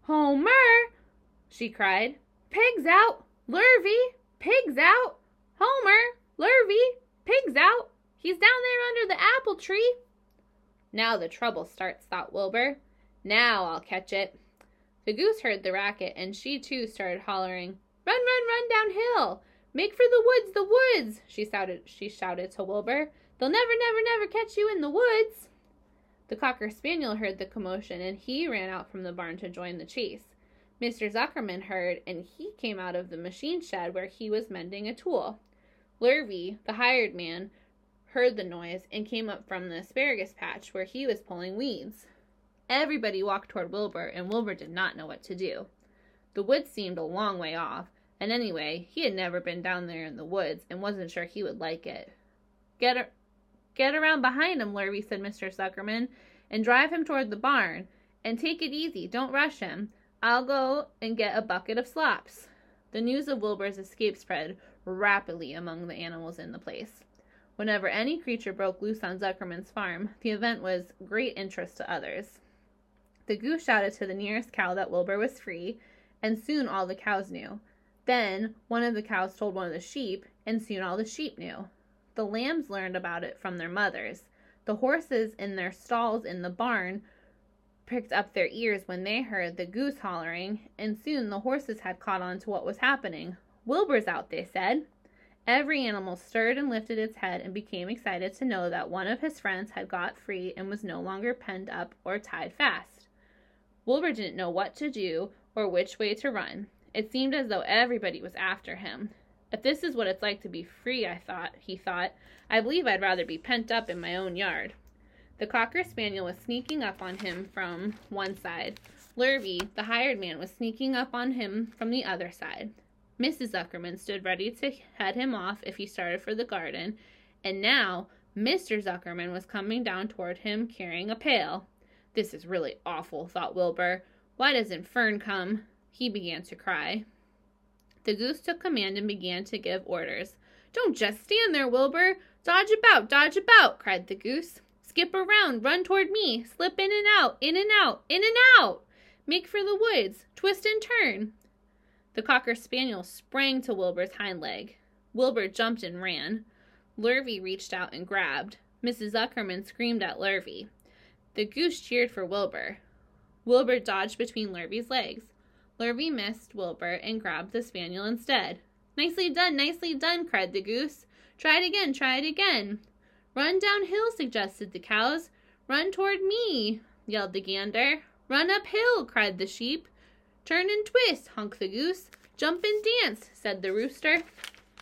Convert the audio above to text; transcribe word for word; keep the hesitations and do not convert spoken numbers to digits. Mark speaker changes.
Speaker 1: "Homer!" she cried. "Pigs out! Lurvy! Pigs out! Homer! Lurvy! Pigs out! He's down there under the apple tree!" "Now the trouble starts," thought Wilbur. "Now I'll catch it." The goose heard the racket, and she too started hollering. "Run, run, run downhill! Make for the woods, the woods!" she shouted, she shouted to Wilbur. "They'll never, never, never catch you in the woods!" The Cocker Spaniel heard the commotion, and he ran out from the barn to join the chase. Mister Zuckerman heard, and he came out of the machine shed where he was mending a tool. Lurvy, the hired man, heard the noise and came up from the asparagus patch where he was pulling weeds. Everybody walked toward Wilbur, and Wilbur did not know what to do. The woods seemed a long way off, and anyway, he had never been down there in the woods and wasn't sure he would like it. Get a Get around behind him, Lurvy," said Mister Zuckerman, "and drive him toward the barn. And take it easy. Don't rush him. I'll go and get a bucket of slops." The news of Wilbur's escape spread rapidly among the animals in the place. Whenever any creature broke loose on Zuckerman's farm, the event was great interest to others. The goose shouted to the nearest cow that Wilbur was free, and soon all the cows knew. Then one of the cows told one of the sheep, and soon all the sheep knew. The lambs learned about it from their mothers. The horses in their stalls in the barn pricked up their ears when they heard the goose hollering, and soon the horses had caught on to what was happening. "Wilbur's out," they said. Every animal stirred and lifted its head and became excited to know that one of his friends had got free and was no longer penned up or tied fast. Wilbur didn't know what to do or which way to run. It seemed as though everybody was after him. "If this is what it's like to be free," I thought, he thought, "I believe I'd rather be pent up in my own yard." The Cocker Spaniel was sneaking up on him from one side. Lurvy, the hired man, was sneaking up on him from the other side. Missus Zuckerman stood ready to head him off if he started for the garden, and now Mister Zuckerman was coming down toward him carrying a pail. "This is really awful," thought Wilbur. "Why doesn't Fern come?" He began to cry. The goose took command and began to give orders. "Don't just stand there, Wilbur. Dodge about, dodge about," cried the goose. "Skip around, run toward me, slip in and out, in and out, in and out. Make for the woods, twist and turn." The Cocker Spaniel sprang to Wilbur's hind leg. Wilbur jumped and ran. Lurvy reached out and grabbed. Missus Zuckerman screamed at Lurvy. The goose cheered for Wilbur. Wilbur dodged between Lurvy's legs. Lurvy missed Wilbur and grabbed the spaniel instead. "Nicely done, nicely done," cried the goose. "Try it again, try it again." "Run downhill," suggested the cows. "Run toward me," yelled the gander. "Run uphill," cried the sheep. "Turn and twist," honked the goose. "Jump and dance," said the rooster.